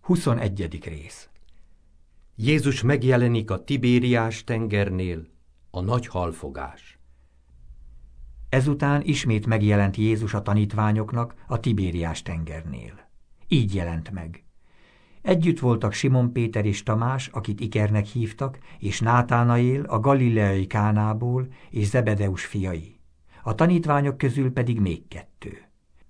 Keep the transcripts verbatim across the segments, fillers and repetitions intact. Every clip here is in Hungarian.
huszonegyedik rész. Jézus megjelenik a Tibériás tengernél, a nagy halfogás. Ezután ismét megjelent Jézus a tanítványoknak a Tibériás tengernél. Így jelent meg. Együtt voltak Simon Péter és Tamás, akit Ikernek hívtak, és Nátánaél a galileai Kánából, és Zebedeus fiai. A tanítványok közül pedig még kettő.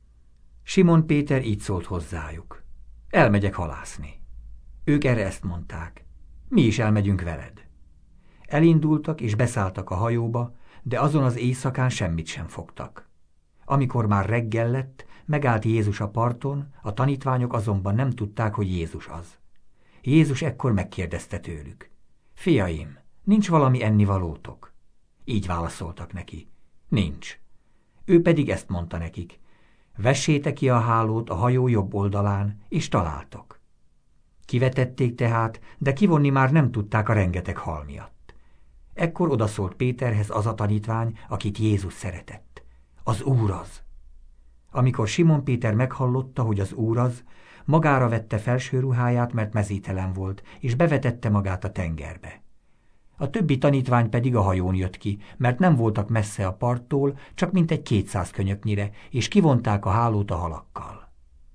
Simon Péter így szólt hozzájuk: elmegyek halászni. Ők erre ezt mondták: mi is elmegyünk veled. Elindultak és beszálltak a hajóba, de azon az éjszakán semmit sem fogtak. Amikor már reggel lett, megállt Jézus a parton, a tanítványok azonban nem tudták, hogy Jézus az. Jézus ekkor megkérdezte tőlük: fiaim, nincs valami ennivalótok? Így válaszoltak neki: nincs. Ő pedig ezt mondta nekik: vessétek ki a hálót a hajó jobb oldalán, és találtok. Kivetették tehát, de kivonni már nem tudták a rengeteg hal miatt. Ekkor odaszólt Péterhez az a tanítvány, akit Jézus szeretett: az Úr az. Amikor Simon Péter meghallotta, hogy az Úr az, magára vette felső ruháját, mert mezítelen volt, és bevetette magát a tengerbe. A többi tanítvány pedig a hajón jött ki, mert nem voltak messze a parttól, csak mintegy kétszáz könyöknyire, és kivonták a hálót a halakkal.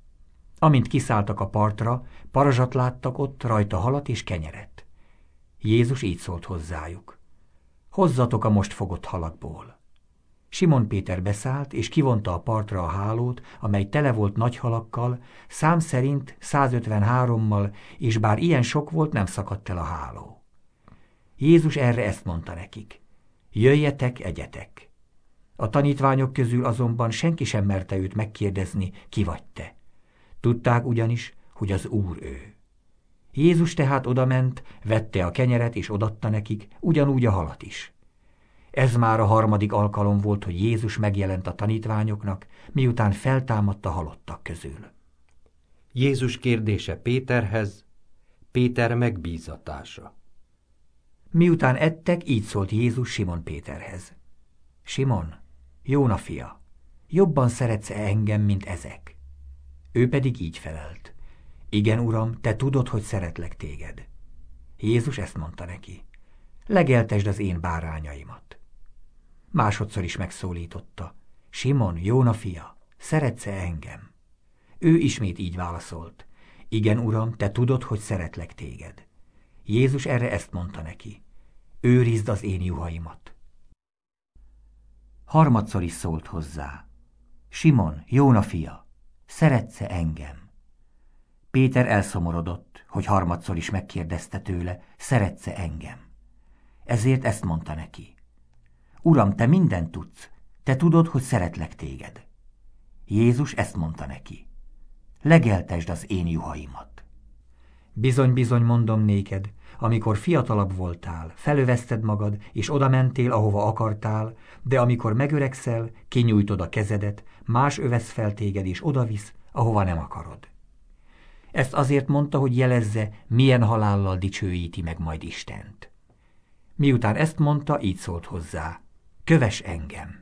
Amint kiszálltak a partra, parazsat láttak ott, rajta halat és kenyeret. Jézus így szólt hozzájuk: hozzatok a most fogott halakból. Simon Péter beszállt, és kivonta a partra a hálót, amely tele volt nagy halakkal, szám szerint százötvenhárommal, és bár ilyen sok volt, nem szakadt el a háló. Jézus erre ezt mondta nekik: jöjjetek, egyetek. A tanítványok közül azonban senki sem merte őt megkérdezni, ki vagy te. Tudták ugyanis, hogy az Úr ő. Jézus tehát odament, vette a kenyeret és odatta nekik, ugyanúgy a halat is. Ez már a harmadik alkalom volt, hogy Jézus megjelent a tanítványoknak, miután feltámadt a halottak közül. Jézus kérdése Péterhez, Péter megbízatása. Miután ettek, így szólt Jézus Simon Péterhez: Simon, Jóna fia, jobban szeretsz-e engem, mint ezek? Ő pedig így felelt: igen, Uram, te tudod, hogy szeretlek téged. Jézus ezt mondta neki: legeltesd az én bárányaimat. Másodszor is megszólította: Simon, Jóna fia, szeretsz-e engem? Ő ismét így válaszolt: igen, Uram, te tudod, hogy szeretlek téged. Jézus erre ezt mondta neki: őrizd az én juhaimat. Harmadszor is szólt hozzá: Simon, Jóna fia, szeretsz-e engem? Péter elszomorodott, hogy harmadszor is megkérdezte tőle: szeretsz-e engem? Ezért ezt mondta neki: Uram, te mindent tudsz, te tudod, hogy szeretlek téged. Jézus ezt mondta neki: legeltesd az én juhaimat. Bizony-bizony mondom néked, amikor fiatalabb voltál, felövezted magad, és oda mentél, ahova akartál, de amikor megöregszel, kinyújtod a kezedet, más övesz fel téged, és odavisz, ahova nem akarod. Ezt azért mondta, hogy jelezze, milyen halállal dicsőíti meg majd Istent. Miután ezt mondta, így szólt hozzá: kövess engem.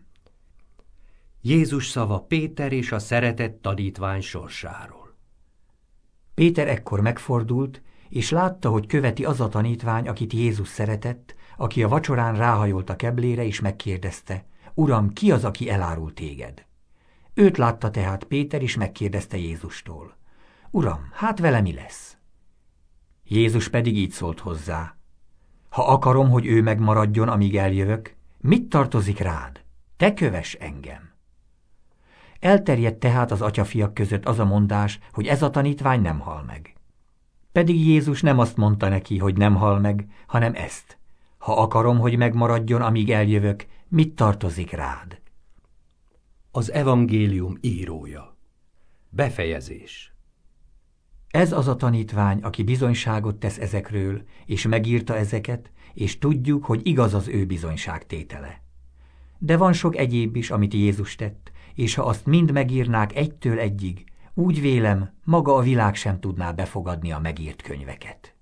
Jézus szava Péter és a szeretett tanítvány sorsáról. Péter ekkor megfordult, és látta, hogy követi az a tanítvány, akit Jézus szeretett, aki a vacsorán ráhajolt a keblére, és megkérdezte: Uram, ki az, aki elárul téged? Őt látta tehát Péter, és megkérdezte Jézustól: Uram, hát vele mi lesz? Jézus pedig így szólt hozzá: ha akarom, hogy ő megmaradjon, amíg eljövök, mit tartozik rád? Te kövess engem. Elterjedt tehát az atyafiak között az a mondás, hogy ez a tanítvány nem hal meg. Pedig Jézus nem azt mondta neki, hogy nem hal meg, hanem ezt: ha akarom, hogy megmaradjon, amíg eljövök, mit tartozik rád? Az evangélium írója. Befejezés. Ez az a tanítvány, aki bizonyságot tesz ezekről, és megírta ezeket, és tudjuk, hogy igaz az ő bizonyságtétele. De van sok egyéb is, amit Jézus tett, és ha azt mind megírnák egytől egyig, úgy vélem, maga a világ sem tudná befogadni a megírt könyveket.